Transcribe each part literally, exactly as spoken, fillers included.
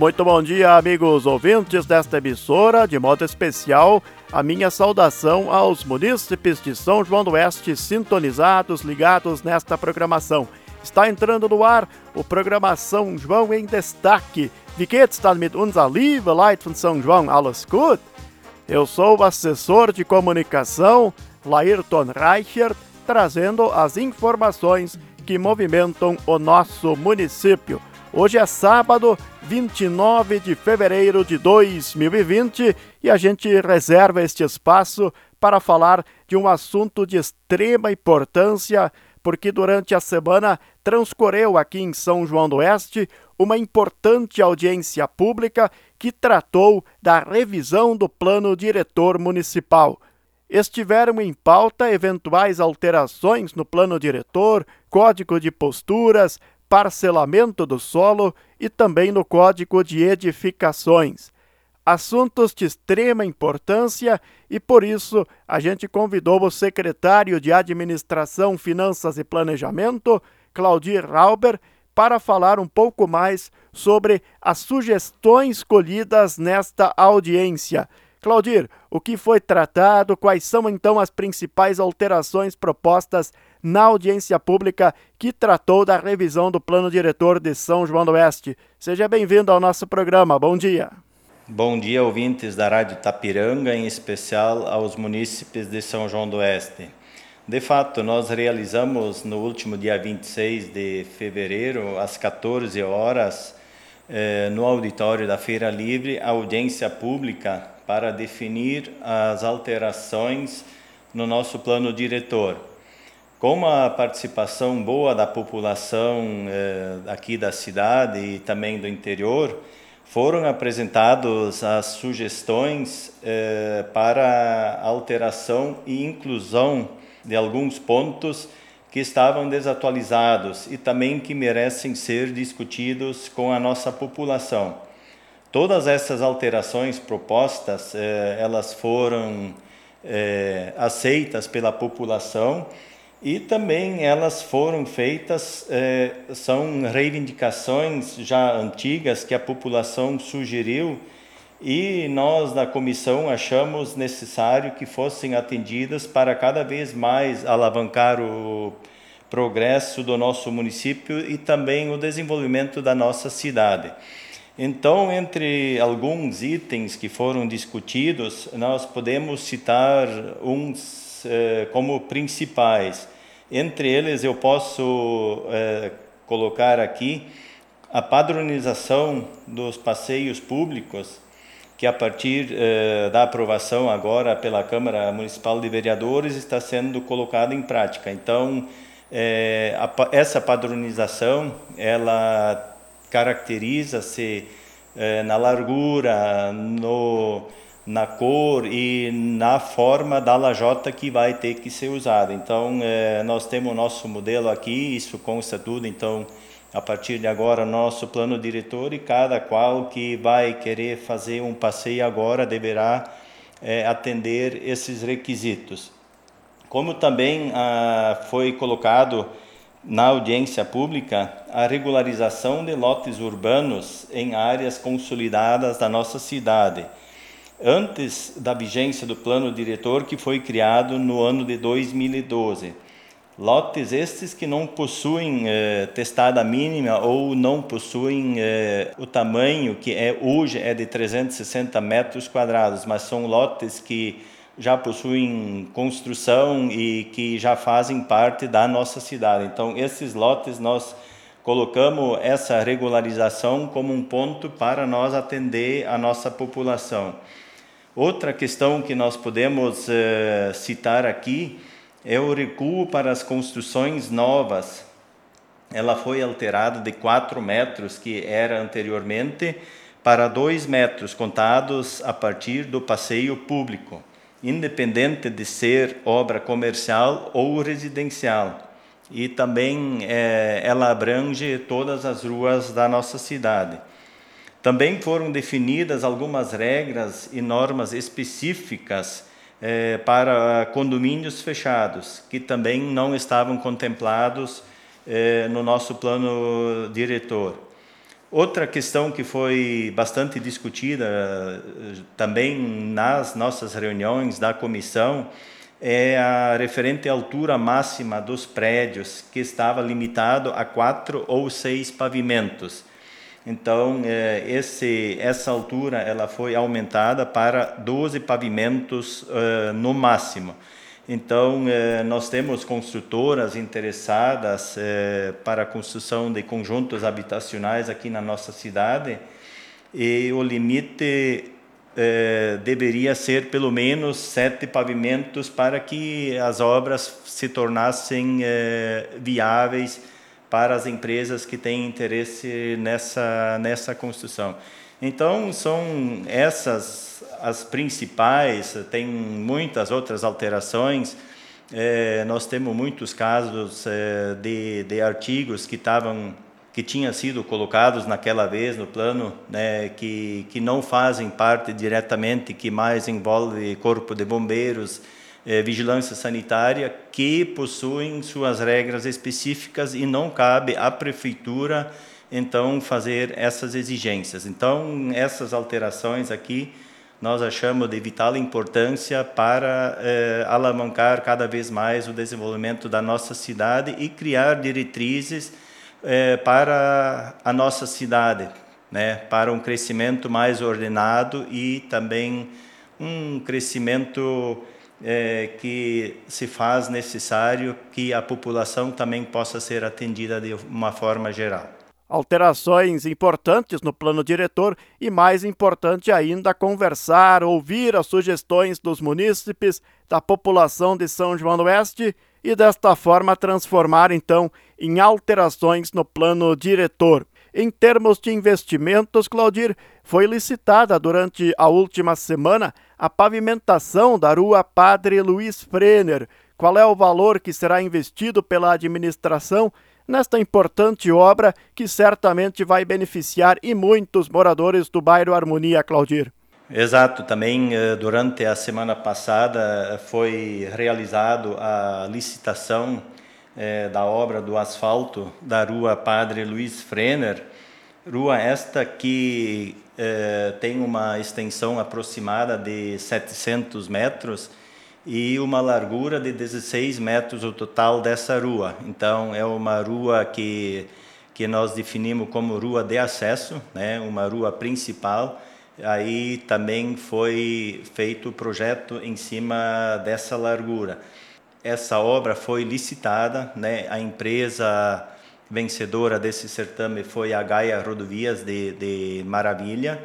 Muito bom dia, amigos ouvintes desta emissora. De modo especial, a minha saudação aos munícipes de São João do Oeste sintonizados, ligados nesta programação. Está entrando no ar o programa São João em Destaque. Wie geht's dann mit unser liebe Leute von São João? Alles gut? Eu sou o assessor de comunicação, Laírton Reichert, trazendo as informações que movimentam o nosso município. Hoje é sábado, vinte e nove de fevereiro de dois mil e vinte, e a gente reserva este espaço para falar de um assunto de extrema importância, porque durante a semana transcorreu aqui em São João do Oeste uma importante audiência pública que tratou da revisão do Plano Diretor Municipal. Estiveram em pauta eventuais alterações no Plano Diretor, Código de Posturas, parcelamento do solo e também no Código de Edificações. Assuntos de extrema importância e, por isso, a gente convidou o secretário de Administração, Finanças e Planejamento, Claudir Rauber, para falar um pouco mais sobre as sugestões colhidas nesta audiência. Claudir, o que foi tratado, quais são então as principais alterações propostas na audiência pública que tratou da revisão do Plano Diretor de São João do Oeste? Seja bem-vindo ao nosso programa, bom dia. Bom dia, ouvintes da Rádio Tapiranga, em especial aos munícipes de São João do Oeste. De fato, nós realizamos no último dia vinte e seis de fevereiro, às quatorze horas, eh, no auditório da Feira Livre, a audiência pública para definir as alterações no nosso plano diretor. Com uma participação boa da população eh, aqui da cidade e também do interior, foram apresentadas as sugestões eh, para alteração e inclusão de alguns pontos que estavam desatualizados e também que merecem ser discutidos com a nossa população. Todas essas alterações propostas, eh, elas foram eh, aceitas pela população e também elas foram feitas, eh, são reivindicações já antigas que a população sugeriu e nós da comissão achamos necessário que fossem atendidas para cada vez mais alavancar o progresso do nosso município e também o desenvolvimento da nossa cidade. Então, entre alguns itens que foram discutidos, nós podemos citar uns eh, como principais. Entre eles, eu posso eh, colocar aqui a padronização dos passeios públicos, que a partir eh, da aprovação agora pela Câmara Municipal de Vereadores está sendo colocada em prática. Então, eh, a, essa padronização, ela caracteriza-se eh, na largura, no, na cor e na forma da lajota que vai ter que ser usada. Então, eh, nós temos o nosso modelo aqui, isso consta tudo, então, a partir de agora, nosso plano diretor e cada qual que vai querer fazer um passeio agora deverá eh, atender esses requisitos. Como também ah, foi colocado na audiência pública, a regularização de lotes urbanos em áreas consolidadas da nossa cidade, antes da vigência do plano diretor que foi criado no ano de dois mil e doze. Lotes estes que não possuem eh, testada mínima ou não possuem eh, o tamanho que é hoje é de trezentos e sessenta metros quadrados, mas são lotes que já possuem construção e que já fazem parte da nossa cidade. Então, esses lotes nós colocamos essa regularização como um ponto para nós atender a nossa população. Outra questão que nós podemos eh, citar aqui é o recuo para as construções novas. Ela foi alterada de quatro metros, que era anteriormente, para dois metros, contados a partir do passeio público, independente de ser obra comercial ou residencial. E também eh, ela abrange todas as ruas da nossa cidade. Também foram definidas algumas regras e normas específicas eh, para condomínios fechados, que também não estavam contemplados eh, no nosso plano diretor. Outra questão que foi bastante discutida também nas nossas reuniões da comissão é a referente à altura máxima dos prédios, que estava limitado a quatro ou seis pavimentos. Então, esse, essa altura ela foi aumentada para doze pavimentos uh, no máximo. Então, nós temos construtoras interessadas para a construção de conjuntos habitacionais aqui na nossa cidade, e o limite deveria ser pelo menos sete pavimentos para que as obras se tornassem viáveis para as empresas que têm interesse nessa, nessa construção. Então, são essas as principais, tem muitas outras alterações. É, nós temos muitos casos é, de, de artigos que estavam, que tinham sido colocados naquela vez no plano, né, que, que não fazem parte diretamente, que mais envolve corpo de bombeiros, é, vigilância sanitária, que possuem suas regras específicas e não cabe à prefeitura, então, fazer essas exigências. Então, essas alterações aqui, nós achamos de vital importância para eh, alavancar cada vez mais o desenvolvimento da nossa cidade e criar diretrizes eh, para a nossa cidade, né, para um crescimento mais ordenado e também um crescimento eh, que se faz necessário que a população também possa ser atendida de uma forma geral. Alterações importantes no plano diretor e, mais importante ainda, conversar, ouvir as sugestões dos munícipes, da população de São João do Oeste e, desta forma, transformar, então, em alterações no plano diretor. Em termos de investimentos, Claudir, foi licitada durante a última semana a pavimentação da rua Padre Luiz Frenner. Qual é o valor que será investido pela administração nesta importante obra que certamente vai beneficiar e muitos moradores do bairro Harmonia, Claudir? Exato, também durante a semana passada foi realizado a licitação eh, da obra do asfalto da rua Padre Luiz Frenner, rua esta que eh, tem uma extensão aproximada de setecentos metros e uma largura de dezesseis metros o total dessa rua. Então, é uma rua que, que nós definimos como rua de acesso, né? Uma rua principal. Aí também foi feito o projeto em cima dessa largura. Essa obra foi licitada, né? A empresa vencedora desse certame foi a Gaia Rodovias de, de Maravilha,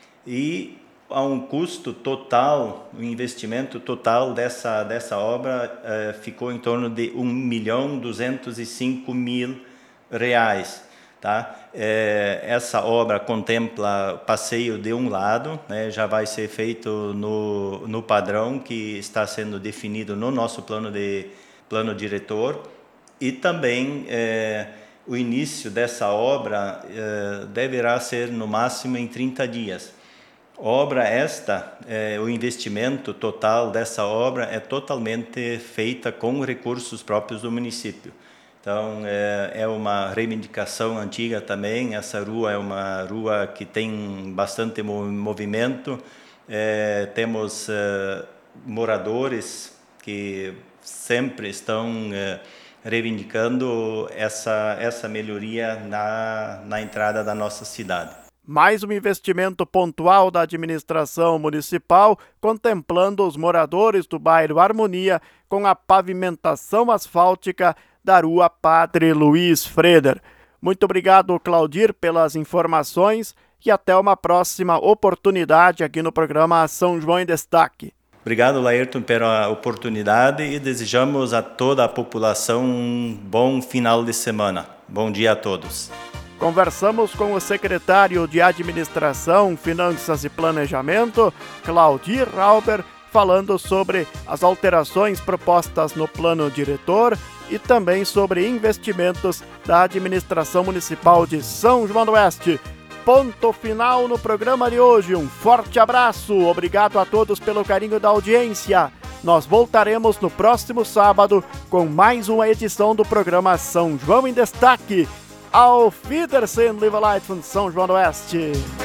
e a um custo total, o investimento total dessa, dessa obra eh, ficou em torno de um milhão duzentos e cinco mil reais. Tá? Eh, essa obra contempla passeio de um lado, né, já vai ser feito no, no padrão que está sendo definido no nosso plano, de, plano diretor, e também eh, o início dessa obra eh, deverá ser no máximo em trinta dias. Obra esta, eh, o investimento total dessa obra é totalmente feita com recursos próprios do município. Então, é, é uma reivindicação antiga também. Essa rua é uma rua que tem bastante movimento. É, temos é, moradores que sempre estão é, reivindicando essa, essa melhoria na, na entrada da nossa cidade. Mais um investimento pontual da administração municipal, contemplando os moradores do bairro Harmonia com a pavimentação asfáltica da rua Padre Luiz Frenner. Muito obrigado, Claudir, pelas informações e até uma próxima oportunidade aqui no programa São João em Destaque. Obrigado, Laerton, pela oportunidade e desejamos a toda a população um bom final de semana. Bom dia a todos. Conversamos com o secretário de Administração, Finanças e Planejamento, Claudir Rauber, falando sobre as alterações propostas no plano diretor e também sobre investimentos da administração municipal de São João do Oeste. Ponto final no programa de hoje. Um forte abraço. Obrigado a todos pelo carinho da audiência. Nós voltaremos no próximo sábado com mais uma edição do programa São João em Destaque. Auf Wiedersehen, liebe Leute von São João do Oeste.